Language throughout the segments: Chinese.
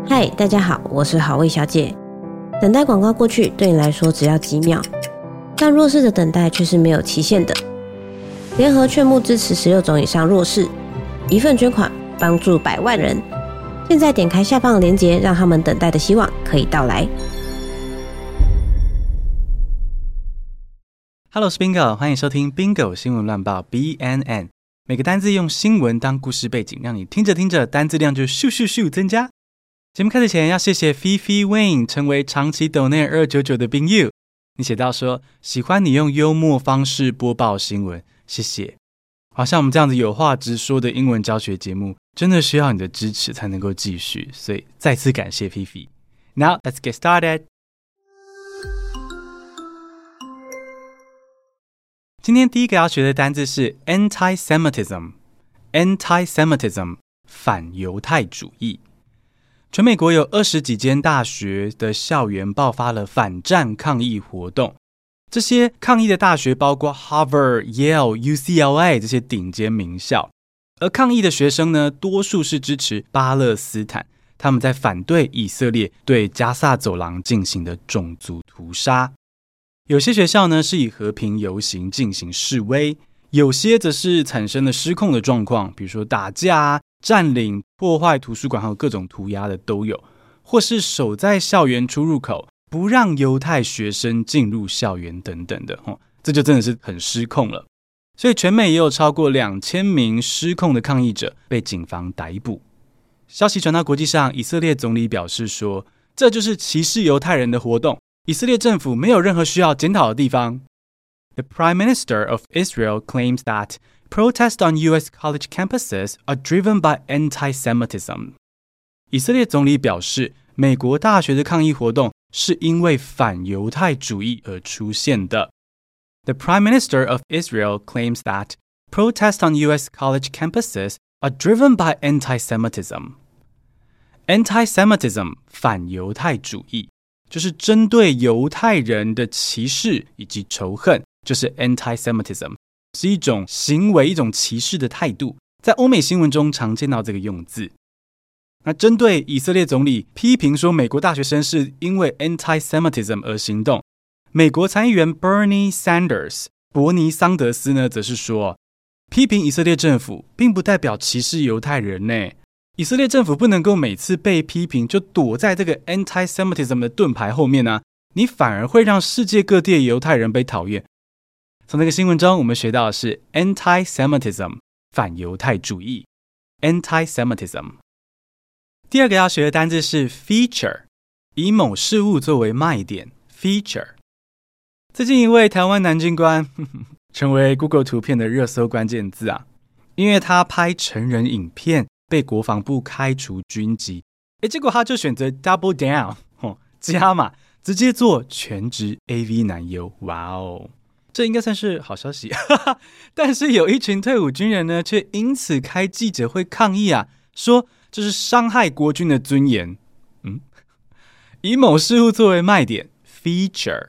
嗨，大家好，我是好味小姐。等待广告过去对你来说只要几秒，但弱势的等待却是没有期限的。联合劝募支持16种以上弱势，一份捐款帮助100万人。现在点开下方的链接，让他们等待的希望可以到来。 Hello， 我是 Bingo， 欢迎收听 Bingo 新闻乱报 BNN。每个单字用新闻当故事背景，让你听着听着单字量就咻咻咻增加。节目开始前要谢谢 Fifi Wayne 成为长期斗内299的朋友。你写到说喜欢你用幽默方式播报新闻，谢谢。好像我们这样子有话直说的英文教学节目，真的需要你的支持才能够继续，所以再次感谢 Fifi。Now let's get started。今天第一个要学的单字是 anti-Semitism。anti-Semitism 反犹太主义。全美国有20几间大学的校园爆发了反战抗议活动。这些抗议的大学包括 Harvard、Yale、UCLA 这些顶尖名校。而抗议的学生呢，多数是支持巴勒斯坦，他们在反对以色列对加萨走廊进行的种族屠杀。有些学校呢是以和平游行进行示威，有些则是产生了失控的状况，比如说打架、占领、破坏图书馆，还有各种涂鸦的都有，或是守在校园出入口，不让犹太学生进入校园等等的，这就真的是很失控了。所以全美也有超过2000名失控的抗议者被警方逮捕。消息传到国际上，以色列总理表示说，这就是歧视犹太人的活动，以色列政府没有任何需要检讨的地方。The Prime Minister of Israel claims that protests on U.S. college campuses are driven by anti-Semitism. 以色列总理表示，美国大学的抗议活动是因为反犹太主义而出现的。The Prime Minister of Israel claims that protests on U.S. college campuses are driven by anti-Semitism. Anti-Semitism 反犹太主义，就是针对犹太人的歧视以及仇恨，就是 anti-Semitism， 是一种行为，一种歧视的态度，在欧美新闻中常见到这个用字。那针对以色列总理批评说美国大学生是因为 anti-Semitism 而行动，美国参议员 Bernie Sanders 伯尼桑德斯呢，则是说，批评以色列政府并不代表歧视犹太人呢。以色列政府不能够每次被批评就躲在这个 anti-Semitism 的盾牌后面啊，你反而会让世界各地的犹太人被讨厌。从这个新闻中我们学到的是 anti-Semitism 反犹太主义 anti-Semitism。 第二个要学的单字是 feature， 以某事物作为卖点 feature。 最近一位台湾男军官成为 Google 图片的热搜关键字啊，因为他拍成人影片被国防部开除军籍，结果他就选择 double down 加码，直接做全职 AV 男优。哇哦，这应该算是好消息但是有一群退伍军人呢，却因此开记者会抗议啊，说这是伤害国军的尊严。以某事物作为卖点 feature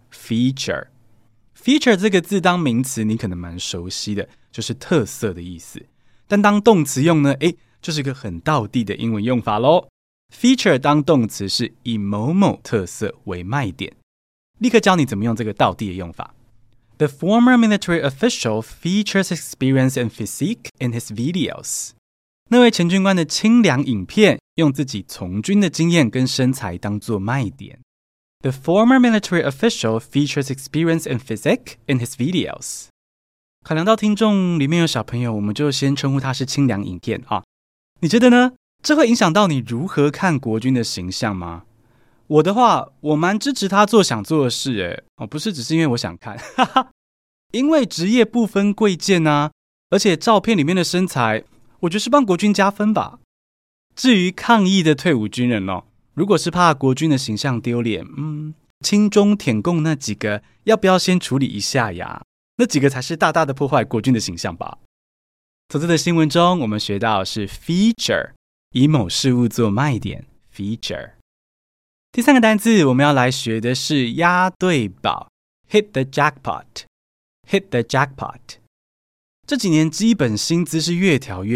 这个字当名词你可能蛮熟悉的，就是特色的意思，但当动词用呢，就是一个很道地的英文用法咯。 feature 当动词是以某某特色为卖点。立刻教你怎么用这个道地的用法。 The former military official features experience and physique in his videos. 那位前军官的清凉影片用自己从军的经验跟身材当作卖点。 The former military official features experience and physique in his videos. 考量到听众里面有小朋友，我们就先称呼他是清凉影片啊。你觉得呢？这会影响到你如何看国军的形象吗？我的话，我蛮支持他做想做的事不是只是因为我想看因为职业不分贵贱啊，而且照片里面的身材，我觉得是帮国军加分吧。至于抗议的退伍军人如果是怕国军的形象丢脸，亲中舔共那几个要不要先处理一下呀？那几个才是大大的破坏国军的形象吧。从这的新闻中我们学到的是 feature， 以某事物做卖点 feature。 第三个单字我们要来学的是押对宝 hit the jackpot。 这几年基本薪资是越调越高，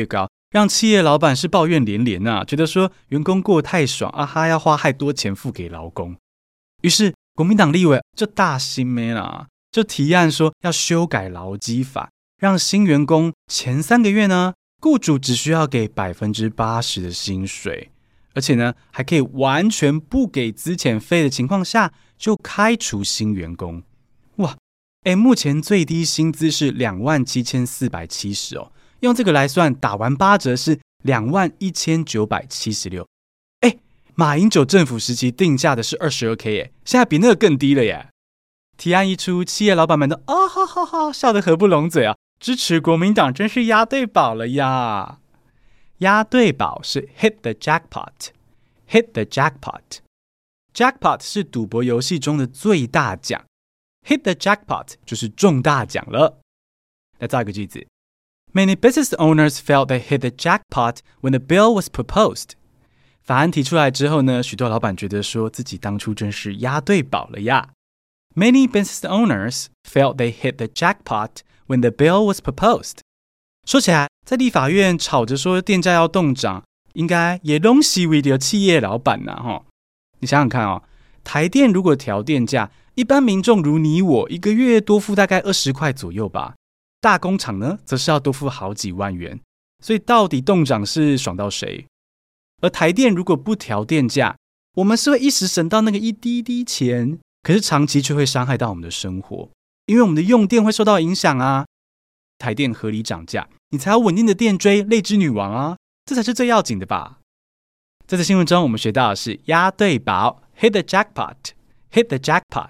让企业老板是抱怨连连啊，觉得说员工过得太爽啊，他要花太多钱付给劳工。于是国民党立委就大心咩啦，就提案说要修改劳基法，让新员工前3个月呢，雇主只需要给 80% 的薪水，而且呢还可以完全不给资遣费的情况下就开除新员工。哇，目前最低薪资是27,470哦，用这个来算，打完8折是21,976。马英九政府时期定价的是 22K 耶，现在比那个更低了耶。提案一出，企业老板们都哈哈哈，笑得合不拢嘴啊，支持国民党真是押对宝了呀。押对宝是 hit the jackpot，hit the jackpot。jackpot 是赌博游戏中的最大奖， hit the jackpot 就是中大奖了。来造一个句子 ：Many business owners felt they hit the jackpot when the bill was proposed。法案提出来之后呢，许多老板觉得说自己当初真是押对宝了呀。Many business owners felt they hit the jackpot when the bill was proposed。说起来，在立法院吵着说电价要冻涨，应该也拢是为了企业老板呐。你想想看哦，台电如果调电价，一般民众如你我一个月多付大概20块左右吧，大工厂呢则是要多付好几万元，所以到底冻涨是爽到谁？而台电如果不调电价，我们是会一时省到那个一滴滴钱，可是长期却会伤害到我们的生活，因为我们的用电会受到影响啊。台电合理涨价，你才有稳定的电追，泪之女王啊，这才是最要紧的吧。在这新闻中，我们学到的是押对宝 ，hit the jackpot，hit the jackpot。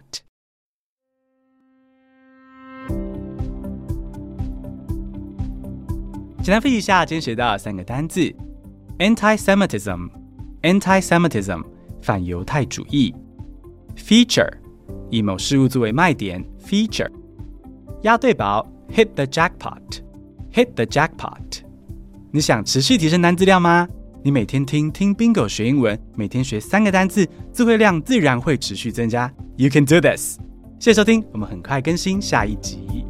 简单复习一下今天学到的3个单字 ：anti-Semitism，anti-Semitism 反犹太主义 ；feature 以某事物作为卖点 ，feature。押对宝 ，hit the jackpot，hit the jackpot。你想持续提升单字量吗？你每天听 Bingo 学英文，每天学3个单字，词汇量自然会持续增加。You can do this！ 谢谢收听，我们很快更新下一集。